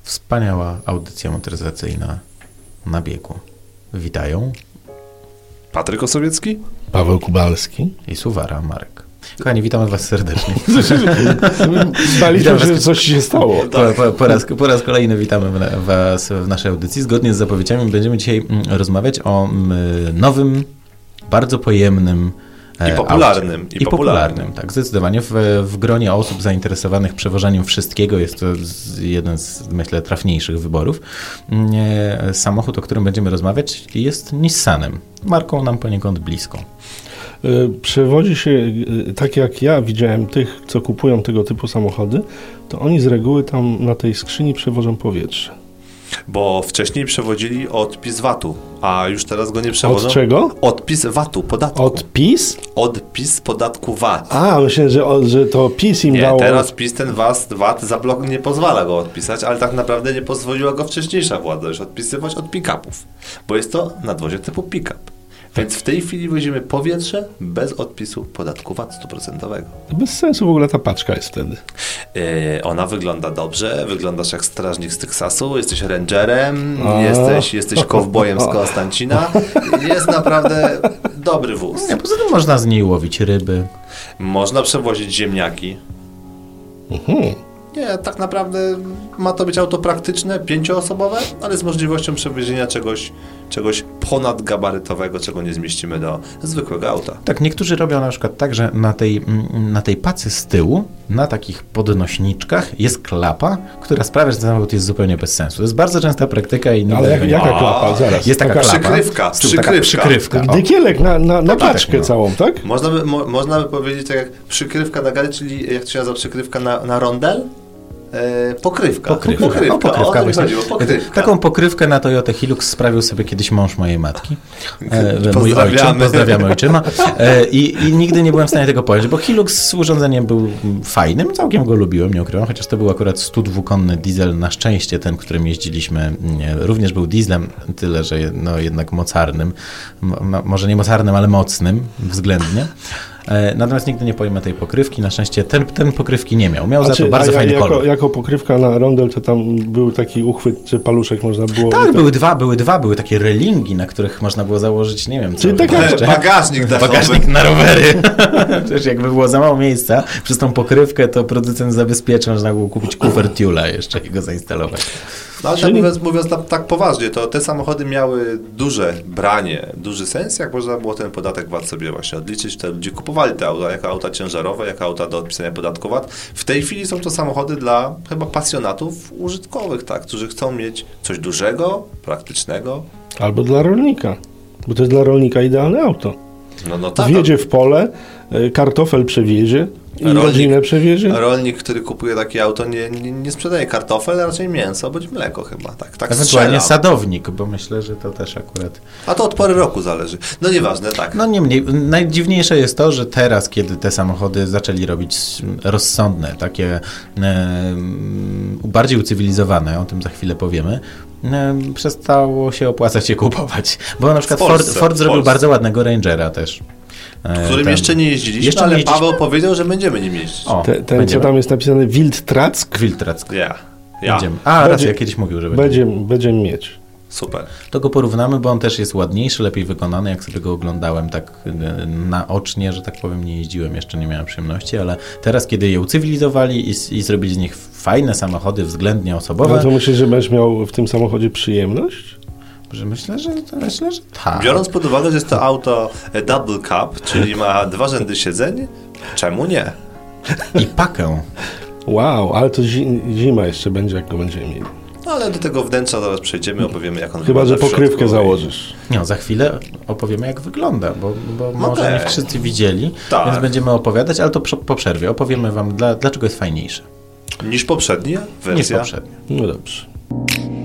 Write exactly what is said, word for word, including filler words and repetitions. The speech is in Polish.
Wspaniała audycja motoryzacyjna na biegu. Witają Patryk Osowiecki, Paweł Kubalski i Suwara Marek. Kochani, witamy was serdecznie. Baliśmy się, że coś się stało. Po, po, po, raz, po raz kolejny witamy was w naszej audycji. Zgodnie z zapowiedziami będziemy dzisiaj rozmawiać o nowym, bardzo pojemnym I popularnym. I, I popularnym. popularnym, tak. Zdecydowanie w, w gronie osób zainteresowanych przewożeniem wszystkiego jest to z, jeden z, myślę, trafniejszych wyborów. Samochód, o którym będziemy rozmawiać, jest Nissanem. Marką nam poniekąd bliską. Przewodzi się, tak jak ja widziałem tych, co kupują tego typu samochody, to oni z reguły tam na tej skrzyni przewożą powietrze. Bo wcześniej przewodzili odpis vatu, a już teraz go nie przewożą. Od czego? Odpis vatu, podatku. Odpis? Odpis podatku V A T. A, myślę, że, że to PiS im nie, dało... teraz PiS ten V A T zablok nie pozwala go odpisać, ale tak naprawdę nie pozwoliła go wcześniejsza władza już odpisywać od pick-upów, bo jest to nadwozie typu pick-up. Więc w tej chwili wozimy powietrze bez odpisu podatku V A T stu procentów. Bez sensu w ogóle ta paczka jest wtedy. Yy, ona wygląda dobrze, wyglądasz jak strażnik z Teksasu, jesteś rangerem, A. jesteś, jesteś kowbojem z Konstancina. Jest naprawdę dobry wóz. Nie, poza tym można z niej łowić ryby. Można przewozić ziemniaki. Mhm. Nie, tak naprawdę ma to być auto praktyczne, pięcioosobowe, ale z możliwością przewiezienia czegoś, czegoś ponadgabarytowego, czego nie zmieścimy do zwykłego auta. Tak, niektórzy robią na przykład tak, że na tej, na tej pacy z tyłu, na takich podnośniczkach jest klapa, która sprawia, że ten samochód jest zupełnie bez sensu. To jest bardzo częsta praktyka. I ale jak, jaka A, klapa? Zaraz. Jest taka, taka klapa, przykrywka, z tyłu, taka przykrywka. przykrywka. Dykielek na, na, na tak, paczkę no. całą, tak? Można by, mo, można by powiedzieć tak jak przykrywka na gary, czyli jak to się nazywa przykrywka na, na rondel? E, pokrywka. Pokrywka. Pokrywka. O, pokrywka, o, właśnie. chodziło, pokrywka. Taką pokrywkę na Toyotę Hilux sprawił sobie kiedyś mąż mojej matki. E, mój Pozdrawiamy. ojczym, pozdrawiamy ojczyma. E, i, I nigdy nie byłem w stanie tego pojąć, bo Hilux z urządzeniem był fajnym, całkiem go lubiłem, nie ukrywam, chociaż to był akurat sto dwukonny diesel, na szczęście ten, którym jeździliśmy, nie, również był dieslem, tyle, że no, jednak mocarnym, M- może nie mocarnym, ale mocnym względnie. Natomiast nigdy nie pojmę tej pokrywki. Na szczęście ten, ten pokrywki nie miał. Miał a za czy, to bardzo a fajny jako, kolor. Jako pokrywka na rondel, to tam był taki uchwyt, czy paluszek można było... Tak, były dwa, były dwa, były takie relingi, na których można było założyć, nie wiem, co. Czyli tak jak bagażnik dachowy. Bagażnik na rowery. Też jakby było za mało miejsca, przez tą pokrywkę to producent zabezpieczał, że można było kupić kufer Tula jeszcze i go zainstalować. No, ale Czyli... tak mówiąc, mówiąc tak, tak poważnie, to te samochody miały duże branie, duży sens, jak można było ten podatek V A T sobie właśnie odliczyć. Te ludzie kupowali te auta jako auta ciężarowe, jako auta do odpisania podatku V A T. W tej chwili są to samochody dla chyba pasjonatów użytkowych, tak, którzy chcą mieć coś dużego, praktycznego. Albo dla rolnika, bo to jest dla rolnika idealne auto. No, no tak. Wjedzie w pole, kartofel przewiezie i Rolnik- rodzinę przewiezie. Rolnik, który kupuje takie auto, nie, nie, nie sprzedaje kartofel, a raczej mięso bądź mleko chyba. Tak, tak Ewentualnie strzelam. sadownik, bo myślę, że to też akurat... A to od pory roku zależy. No nieważne, tak. No niemniej, najdziwniejsze jest to, że teraz, kiedy te samochody zaczęli robić rozsądne, takie e, bardziej ucywilizowane, o tym za chwilę powiemy, e, przestało się opłacać je kupować. Bo na przykład Polsce, Ford, Ford zrobił Polsce. bardzo ładnego Rangera też. W którym Ten- jeszcze nie jeździliśmy, Jeszcze ale nie jeździliśmy? Paweł powiedział, że będziemy nim jeździć. O, Te, ten, co będziemy. tam jest napisane, Wildtrack, Wiltrack. Ja. Ja. Będziemy. A, Będzie- raz ja kiedyś mówił, że będzie. będziemy, będziemy mieć. Super. To go porównamy, bo on też jest ładniejszy, lepiej wykonany, jak sobie go oglądałem tak e, naocznie, że tak powiem, nie jeździłem, jeszcze nie miałem przyjemności, ale teraz, kiedy je ucywilizowali i, i zrobili z nich fajne samochody względnie osobowe, Ale to myślisz, że będziesz miał w tym samochodzie przyjemność? że myślę, że myślę, że tak. Biorąc pod uwagę, że jest to auto double cab, czyli ma dwa rzędy siedzeń, czemu nie? I pakę. Wow, ale to zi- zima jeszcze będzie, jak go będziemy mieli. No ale do tego wnętrza zaraz przejdziemy, opowiemy, jak on Chyba, że wygląda w pokrywkę środku. założysz. No, za chwilę opowiemy, jak wygląda, bo, bo No może tak. nie wszyscy widzieli, Tak. więc będziemy opowiadać, ale to przy- po przerwie opowiemy wam, dla, dlaczego jest fajniejsze Niż poprzednia niż wersja. poprzednie. No dobrze.